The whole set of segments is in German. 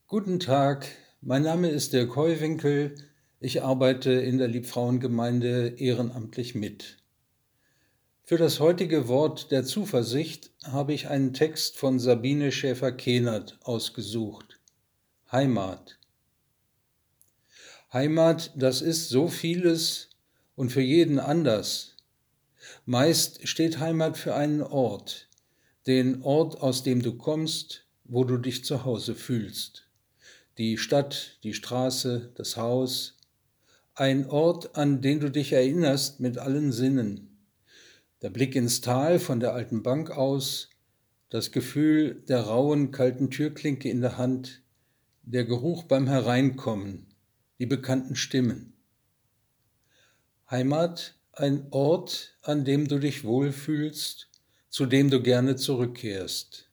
Guten Tag, mein Name ist Dirk Heuwinkel. Ich arbeite in der Liebfrauengemeinde ehrenamtlich mit. Für das heutige Wort der Zuversicht habe ich einen Text von Sabine Schäfer-Kehnert ausgesucht. Heimat. Heimat, das ist so vieles und für jeden anders. Meist steht Heimat für einen Ort, den Ort, aus dem du kommst, wo du dich zu Hause fühlst. Die Stadt, die Straße, das Haus, ein Ort, an den du dich erinnerst mit allen Sinnen. Der Blick ins Tal von der alten Bank aus, das Gefühl der rauen, kalten Türklinke in der Hand, der Geruch beim Hereinkommen, die bekannten Stimmen. Heimat, ein Ort, an dem du dich wohlfühlst, zu dem du gerne zurückkehrst.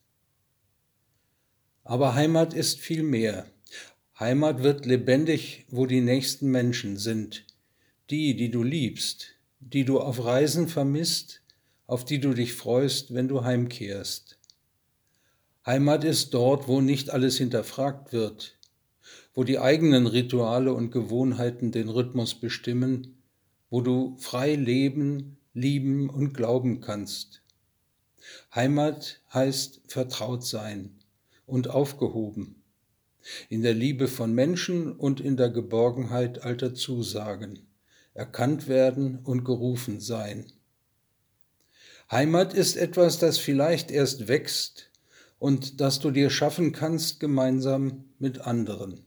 Aber Heimat ist viel mehr. Heimat wird lebendig, wo die nächsten Menschen sind, die du liebst, die du auf Reisen vermisst, auf die du dich freust, wenn du heimkehrst. Heimat ist dort, wo nicht alles hinterfragt wird, wo die eigenen Rituale und Gewohnheiten den Rhythmus bestimmen, wo du frei leben, lieben und glauben kannst. Heimat heißt vertraut sein und aufgehoben, in der Liebe von Menschen und in der Geborgenheit alter Zusagen, erkannt werden und gerufen sein. Heimat ist etwas, das vielleicht erst wächst und das du dir schaffen kannst gemeinsam mit anderen.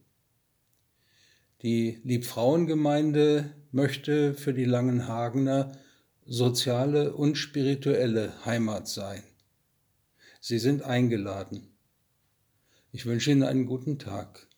Die Liebfrauengemeinde möchte für die Langenhagener soziale und spirituelle Heimat sein. Sie sind eingeladen. Ich wünsche Ihnen einen guten Tag.